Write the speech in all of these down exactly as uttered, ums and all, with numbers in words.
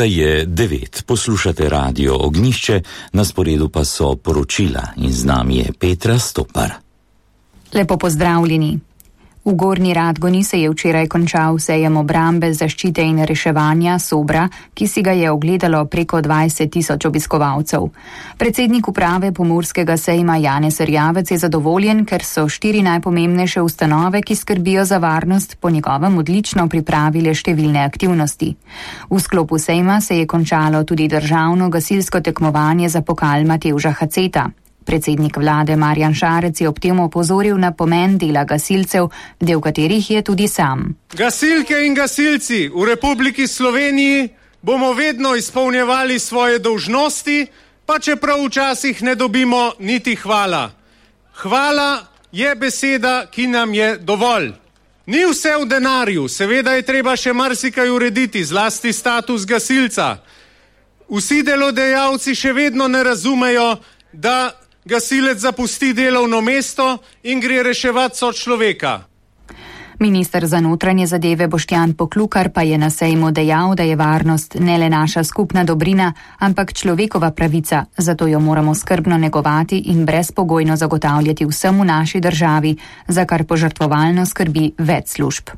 Ura je devet, poslušate Radio Ognjišče, na sporedu pa so poročila in z nami je Petra Stopar. Lepo pozdravljeni. V Gornji Radgoni se je včeraj končal sejem obrambe, zaščite in reševanja Sobra, ki si ga je ogledalo preko dvajset tisoč obiskovalcev. Predsednik uprave Pomurskega sejma Janez Erjavec je zadovoljen, ker so štiri najpomembnejše ustanove, ki skrbijo za varnost, po njegovem odlično pripravile številne aktivnosti. V sklopu sejma se je končalo tudi državno gasilsko tekmovanje za pokal Matevža Haceta. Predsednik vlade Marjan Šarec je ob tem opozoril na pomen dela gasilcev, del katerih je tudi sam. Gasilke in gasilci v Republiki Sloveniji bomo vedno izpolnjevali svoje dolžnosti, pa čeprav včasih ne dobimo niti hvala. Hvala je beseda, ki nam je dovolj. Ni vse v denarju, seveda je treba še marsikaj urediti, zlasti status gasilca. Vsi delodajalci še vedno ne razumejo, da gasilec zapusti delovno mesto in gre reševati sočloveka. Minister za notranje zadeve Boštjan Poklukar pa je na sejmu dejal, da je varnost ne le naša skupna dobrina, ampak človekova pravica, zato jo moramo skrbno negovati in brezpogojno zagotavljati vsem v naši državi, za kar požrtvovalno skrbi več služb.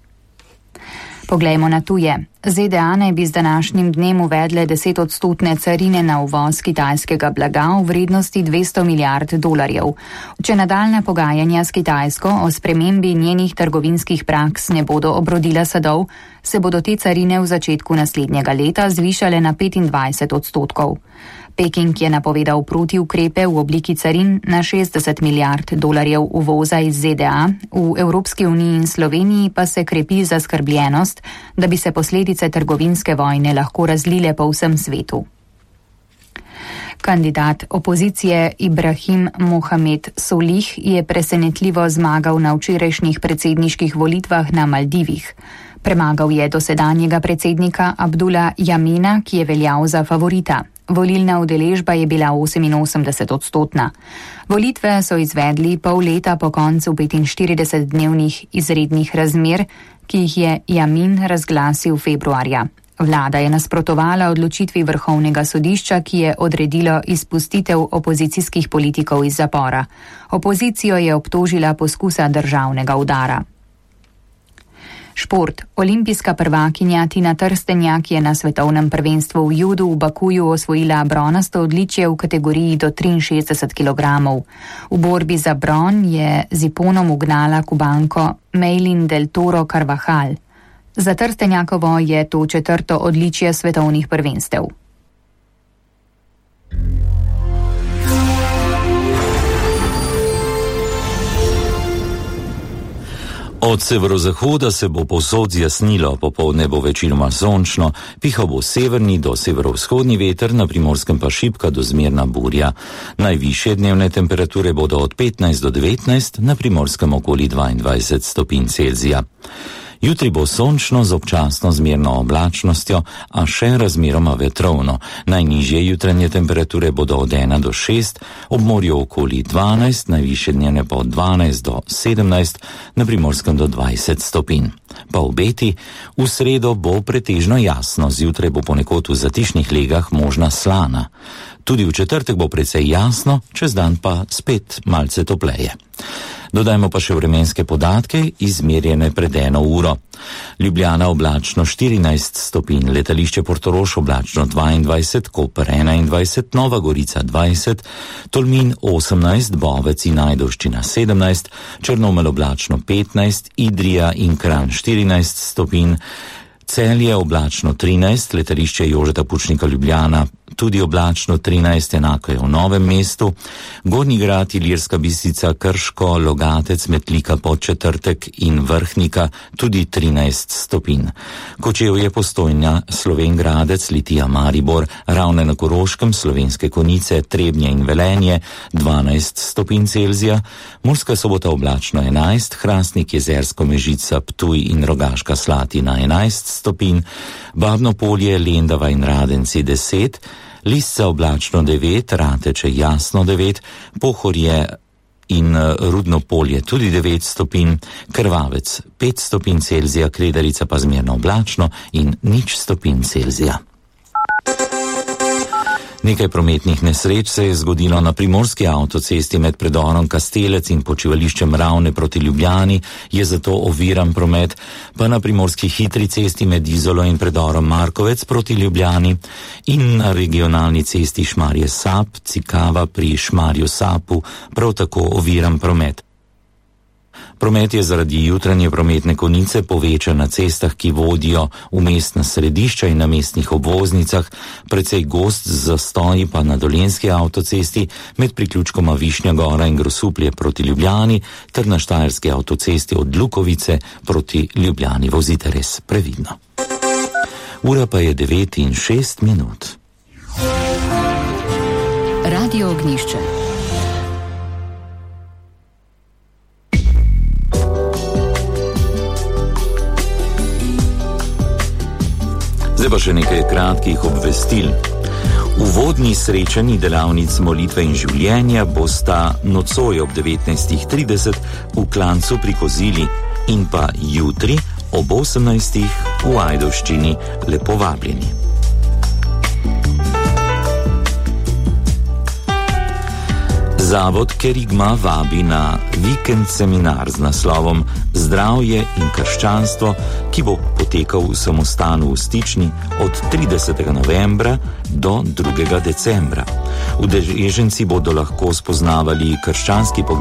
Poglejmo na tuje. ZDA naj bi z današnjim dnem uvedle desetodstotne carine na uvoz kitajskega blaga v vrednosti dvesto milijard dolarjev. Če nadaljnja pogajanja s Kitajsko o spremembi njenih trgovinskih praks ne bodo obrodila sadov, se bodo te carine v začetku naslednjega leta zvišale na petindvajset odstotkov. Peking je napovedal protiukrepe v obliki carin na šestdeset milijard dolarjev uvoza iz ZDA, v Evropski uniji in Sloveniji pa se krepi zaskrbljenost, da bi se posledice trgovinske vojne lahko razlile po vsem svetu. Kandidat opozicije Ibrahim Mohamed Solih je presenetljivo zmagal na včerajšnjih predsedniških volitvah na Maldivih. Premagal je dosedanjega predsednika Abdula Jamina, ki je veljal za favorita. Volilna udeležba je bila oseminosemdeset odstotna. Volitve so izvedli pol leta po koncu petinštiridesetdnevnih izrednih razmer, ki jih je Jamin razglasil februarja. Vlada je nasprotovala odločitvi Vrhovnega sodišča, ki je odredilo izpustitev opozicijskih politikov iz zapora. Opozicijo je obtožila poskusa državnega udara. Šport. Olimpijska prvakinja Tina Trstenjak je na svetovnem prvenstvu v judu v Bakuju osvojila bronasto odličje v kategoriji do triinšestdeset kilogramov. V borbi za bron je z iponom ugnala Kubanko Meilin del Toro Carvajal. Za Trstenjakovo je to četrto odličje svetovnih prvenstev. Od severozahoda se bo povsod zjasnilo, popoldne bo večinoma sončno, pihal bo severni do severovzhodni veter, na Primorskem pa šibka do zmerna burja. Najvišje dnevne temperature bodo od petnajst do devetnajst, na Primorskem okoli dvaindvajset stopinj Celzija. Jutri bo sončno z občasno zmerno oblačnostjo, a še razmeroma vetrovno. Najnižje jutranje temperature bodo od ena do šest, ob morju okoli dvanajst, najvišje dnevne pa od dvanajst do sedemnajst, na Primorskem do dvajset stopinj. Pa obeti, v sredo bo pretežno jasno, zjutraj bo ponekod v zatišnih legah možna slana. Tudi v četrtek bo precej jasno, čez dan pa spet malce topleje. Dodajmo pa še vremenske podatke, izmerjene pred eno uro. Ljubljana oblačno štirinajst stopinj, letališče Portorož oblačno dvaindvajset, Koper enaindvajset, Nova Gorica dvajset, Tolmin osemnajst, Bovec in Ajdovščina sedemnajst, Črnomelj oblačno petnajst, Idrija in Kranj štirinajst stopinj, Celje oblačno trinajst, letališče Jožeta Pučnika Ljubljana tudi oblačno trinajst, enako je v Novem mestu, Gornji Grad, Ilirska Bistrica, Krško, Logatec, Metlika, Podčetrtek in Vrhnika tudi trinajst stopinj. Kočevje, Postojna, Slovenj Gradec, Litija, Maribor, Ravne na Koroškem, Slovenske Konjice, Trebnje in Velenje dvanajst stopinj Celzija, Murska Sobota oblačno enajst, Hrastnik, Jezersko, Mežica, Ptuj in Rogaška Slatina enajst stopinj, Babno Polje, Lendava in Radenci deset, Lisca oblačno devet, Rateče jasno devet, Pohorje in Rudno Polje tudi devet stopinj, Krvavec pet stopinj Celzija, Kredarica pa zmerno oblačno in nič stopinj Celzija. Nekaj prometnih nesreč se je zgodilo na primorski avtocesti med predorom Kastelec in počivališčem Ravne proti Ljubljani, je zato oviran promet, pa na primorski hitri cesti med Izolo in predorom Markovec proti Ljubljani in na regionalni cesti Šmarje-Sap, Cikava pri Šmarju-Sapu prav tako oviran promet. Promet je zaradi jutranje prometne konice povečan na cestah, ki vodijo v mestna središča in na mestnih obvoznicah, precej gost z zastoji pa na Dolenjski avtocesti med priključkoma Višnja Gora in Grosuplje proti Ljubljani ter na Štajerski avtocesti od Lukovice proti Ljubljani. Vozite res previdno. Ura pa je devet in šest minut. Radio Ognjišče. Zdaj pa še nekaj kratkih obvestil. Uvodni srečanji delavnic molitve in življenja bosta nocoj ob devetnajstih trideset v Klancu pri Kozili in pa jutri ob osemnajstih v Ajdovščini. Lepo vabljeni. Zavod Kerigma vabi na vikend seminar z naslovom Zdravje in krščanstvo, ki bo potekal v samostanu v Stični od tridesetega novembra do drugega decembra. Udeleženci bodo lahko spoznavali krščanski pogled